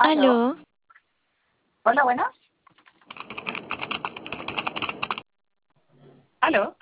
Aló. Aló, Hola, buenas. Aló.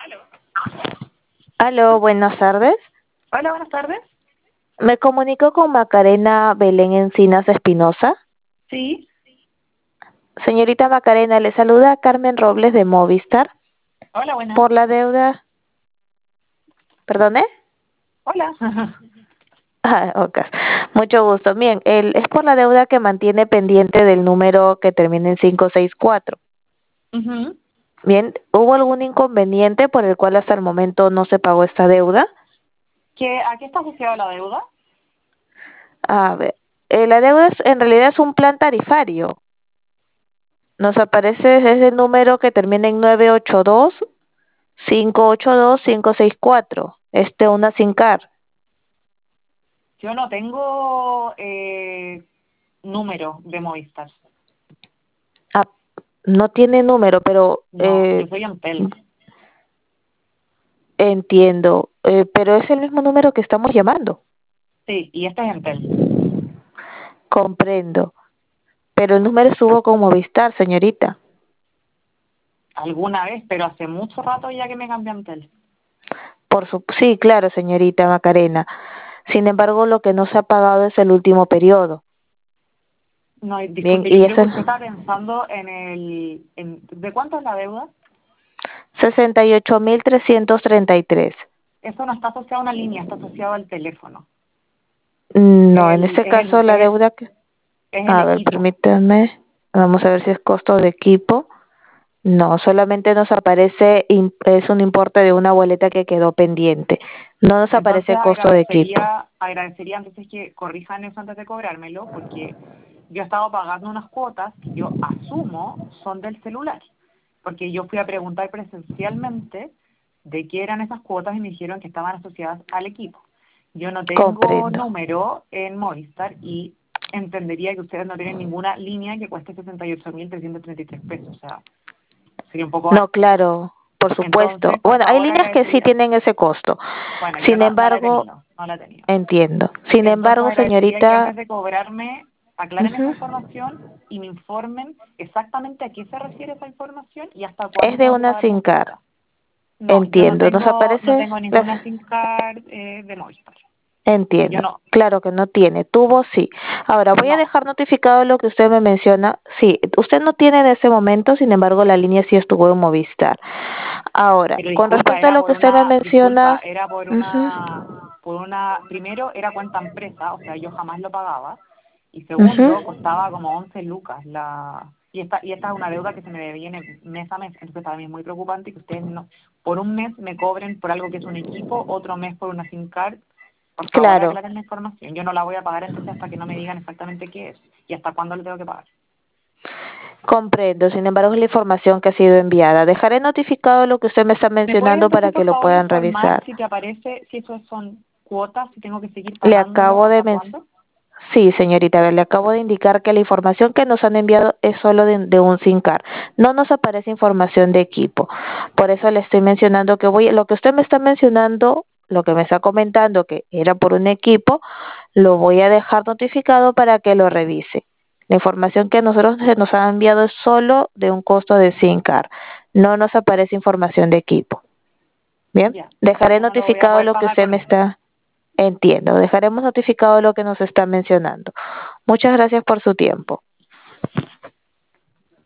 aló, buenas tardes. Hola, buenas tardes. Me comunico con Macarena Belén Encinas Espinosa. Sí. Señorita Macarena, le saluda Carmen Robles de Movistar Hola, buenas. por la deuda. ¿Perdone? Hola. Ah, ok. Mucho gusto. Bien, es por la deuda que mantiene pendiente del número que termina en 564. Ujú. Bien, ¿hubo algún inconveniente por el cual hasta el momento no se pagó esta deuda? ¿A qué está asociada la deuda? A ver, la deuda en realidad es un plan tarifario. Nos aparece ese el número que termina en 982-582-564. Una SIM card. Yo no tengo número de Movistar. Ah, no tiene número, pero No, yo soy Entel. entiendo. Pero es el mismo número que estamos llamando. Sí, y este es Entel. Comprendo. Pero el número estuvo con Movistar, señorita. Alguna vez, pero hace mucho rato ya que me cambié a Entel. Sí, claro, señorita Macarena. Sin embargo, lo que no se ha pagado es el último periodo. No, Bien, disculpe, y yo es creo que el usted está pensando ¿de cuánto es la deuda? 68.333. Eso no está asociado a una línea, está asociado al teléfono. No, en El, ese es caso el, la es, deuda que... es el A ver, equipo. permítame. Vamos a ver si es costo de equipo. No, solamente nos aparece, es un importe de una boleta que quedó pendiente. No nos Entonces aparece costo de equipo. agradecería entonces que corrijan eso antes de cobrármelo, porque yo he estado pagando unas cuotas que yo asumo son del celular, porque yo fui a preguntar presencialmente de qué eran esas cuotas y me dijeron que estaban asociadas al equipo. Yo no tengo Comprendo. número en Movistar y entendería que ustedes no tienen ninguna línea que cueste 68.333 pesos, o sea, sería un poco No, alto. claro, por supuesto. Entonces, por Bueno, hay favor, líneas que sí agradecería. tienen ese costo. Bueno, yo Sin no la he embargo, tenido, no la he tenido. entiendo. Sin Entonces embargo, agradecería que señorita, antes de cobrarme aclaren esa ujú, información y me informen exactamente a qué se refiere esa información y hasta es cuándo de tengo que una pagar SIM esas card. cuotas. No, yo no Entiendo. Nos tengo, no aparece tengo las... ninguna SIM card de Movistar. Yo Entiendo. no, Claro que no tiene. Tuvo sí. Ahora voy a no. dejar notificado lo que usted me menciona. Sí, usted no tiene en ese momento, sin embargo, la línea sí estuvo en Movistar. Ahora, Pero con disculpa, respecto a era lo por que usted me una, disculpa, menciona, era ujú, primero era cuenta empresa, o sea, yo jamás lo pagaba, y ujú, segundo, costaba como 11 lucas y esta es una deuda que se me viene mes a mes, entonces para mí es muy preocupante que ustedes no, por un mes me cobren por algo que es un equipo, otro mes por una SIM card, por favor claro, aclaren la información, yo no la voy a pagar entonces hasta que no me digan exactamente qué es y hasta cuándo le tengo que pagar. comprendo. Sin embargo, es la información que ha sido enviada. Dejaré notificado lo que usted me está ¿Me puede mencionando para entonces, que por lo favor, puedan informar revisar. si te aparece, si esos son cuotas, si tengo que seguir Le pagándolos, acabo de hasta mencionar. cuándo? Sí, señorita, a ver, le acabo de indicar que la información que nos han enviado es solo de un SIM card. No nos aparece información de equipo. Por eso le estoy mencionando lo que usted me está mencionando, lo que me está comentando que era por un equipo, lo voy a dejar notificado para que lo revise. La información que a nosotros se nos ha enviado es solo de un costo de SIM card. No nos aparece información de equipo. Bien, Ya, dejaré entonces no lo voy a notificado poder lo que pagar usted con me eso. está... Entiendo, dejaremos notificado lo que nos está mencionando. Muchas gracias por su tiempo.